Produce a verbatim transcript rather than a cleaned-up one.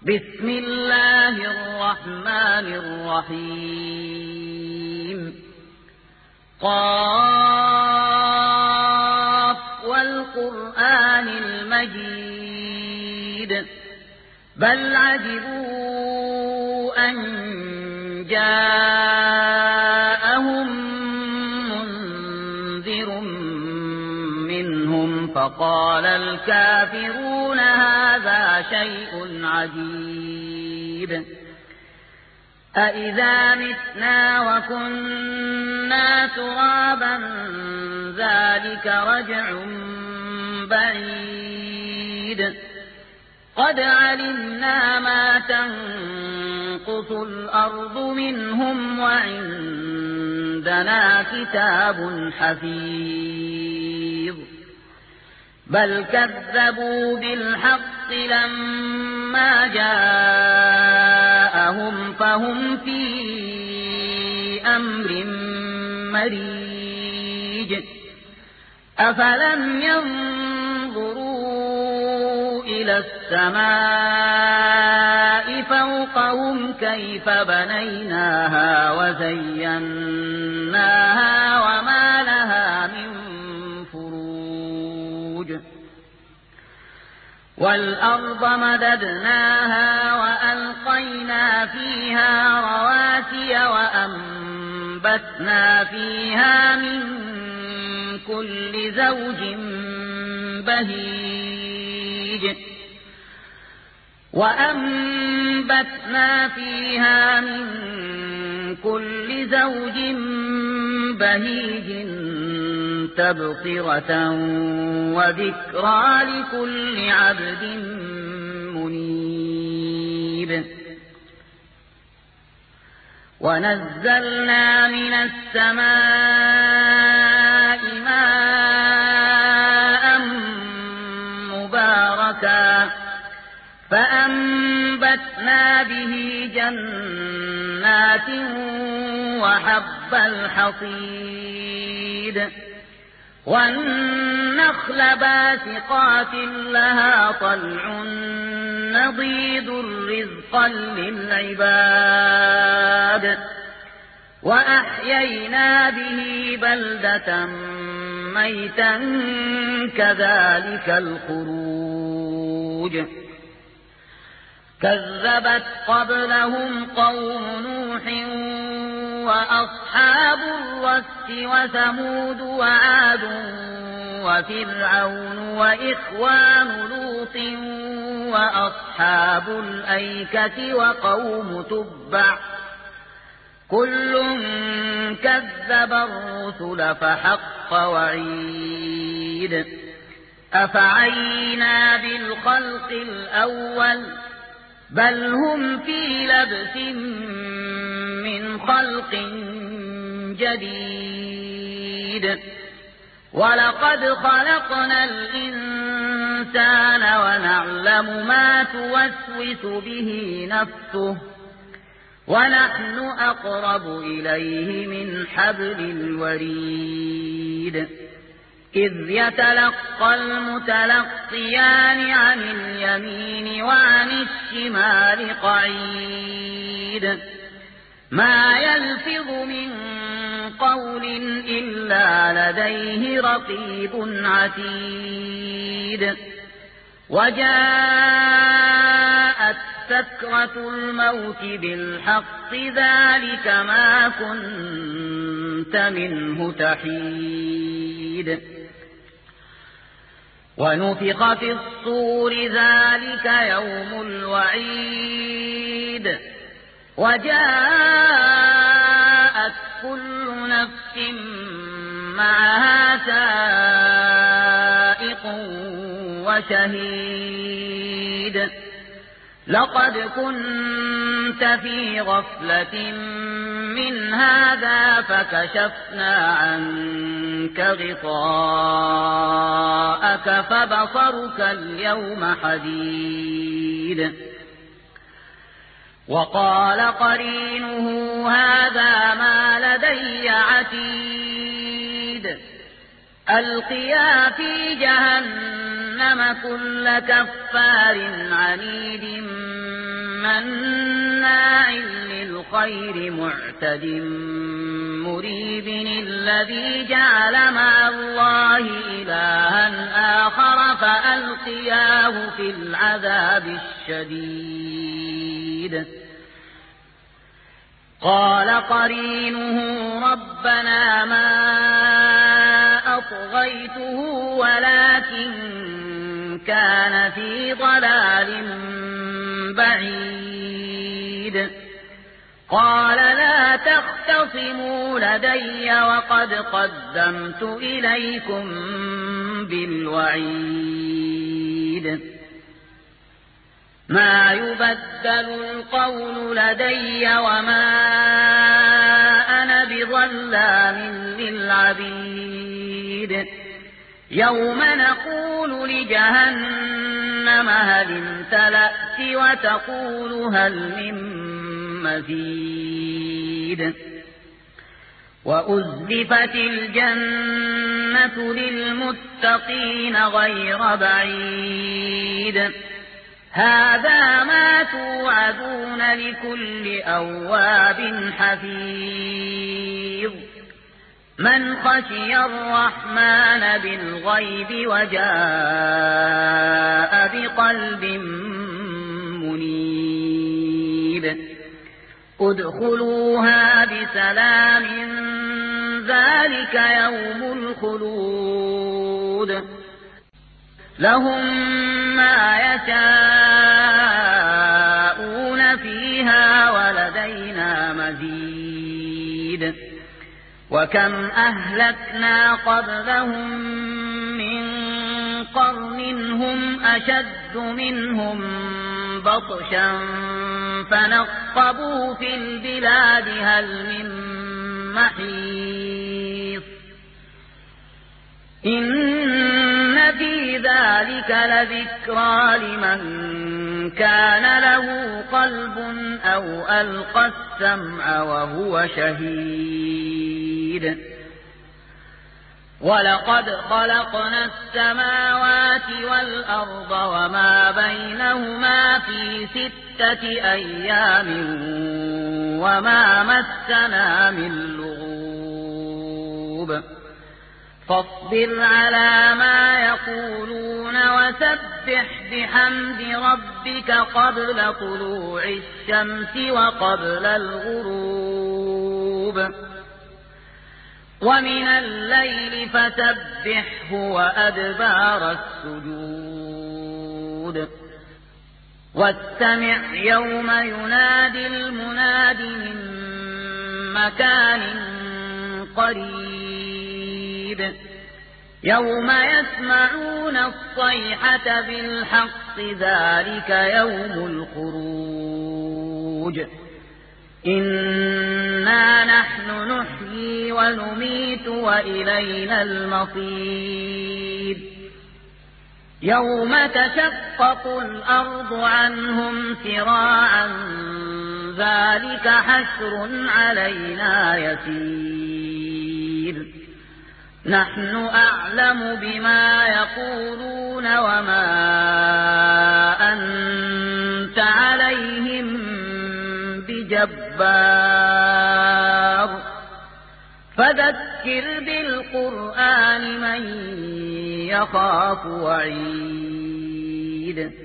بسم الله الرحمن الرحيم قاف والقرآن المجيد بل عجبوا أن جاءهم منذر منهم فقال الكافرون هذا شيء عجيب أإذا متنا وكنا ترابا ذلك رجع بعيد قد علمنا ما تنقص الأرض منهم وعندنا كتاب حفيظ بل كذبوا بالحق لما جاءهم فهم في أمر مريج أفلم ينظروا إلى السماء فوقهم كيف بنيناها وزيناها وما لها من فروج والأرض مددناها وألقينا فيها رواسي وأنبتنا فيها من كل زوج بهيج وأنبتنا فيها من كل زوج بهيج تبصرة وذكرى لكل عبد منيب ونزلنا من السماء ماء مباركا فأنبتنا به جنات وحب الحصيد والنخل باسقات لها طلع نضيد رزقا للعباد وأحيينا به بلدة ميتا كذلك الخروج كذبت قبلهم قوم نوح وأصحاب الرس وثمود وعاد وفرعون وإخوان لوط وأصحاب الأيكة وقوم تبع كل كذب الرسل فحق وعيد أفعينا بالخلق الأول بل هم في لبس من خلق جديد ولقد خلقنا الإنسان ونعلم ما توسوس به نفسه ونحن أقرب إليه من حبل الوريد إذ يتلقى المتلقيان عن اليمين وعن الشمال قعيد ما يلفظ من قول إلا لديه رقيب عتيد وجاءت سكرة الموت بالحق ذلك ما كنت منه تحيد ونفخ في الصور ذلك يوم الوعيد وجاءت كل نفس معها سائق وشهيد لقد كنت في غفلة من هذا فكشفنا عنك غطاءك فبصرك اليوم حديد وقال قرينه هذا ما لدي عتيد ألقيا في جهنم كل كفار عنيد مناع للخير معتد مريب الذي جعل مع الله إلها آخر فألقياه في العذاب الشديد قال قرينه ربنا ما أطغيته ولكن كان في ضلال بعيد قال لا تختصموا لدي وقد قدمت إليكم بالوعيد ما يبدل القول لدي وما أنا بظلام للعبيد يوم نقول لجهنم هل امتلأت وتقول هل من مزيد وأزلفت الجنة للمتقين غير بعيد هذا ما توعدون لكل أواب حفيظ من خشي الرحمن بالغيب وجاء بقلب منيب ادخلوها بسلام ذلك يوم الخلود لهم ما يشاءون فيها ولدينا مزيد وكم أهلكنا قبلهم من قرن هم أشد منهم بطشا فنقبوا في البلاد هل من محيص إن في ذلك لذكرى لمن كان له قلب أو ألقى السمع وهو شهيد ولقد خلقنا السماوات والأرض وما بينهما في ستة أيام وما مسنا من لغوب فاصبر على ما يقولون وسبح بحمد ربك قبل طلوع الشمس وقبل الغروب ومن الليل فسبحه وأدبار السجود واستمع يوم ينادي المناد من مكان قريب يوم يسمعون الصيحة بالحق ذلك يوم الخروج إنا نحن نحيي ونميت وإلينا المصير يوم تشقق الأرض عنهم سراعا ذلك حشر علينا يسير نحن أعلم بما يقولون وما أنت عليهم بجبار فذكر بالقرآن من يخاف وعيد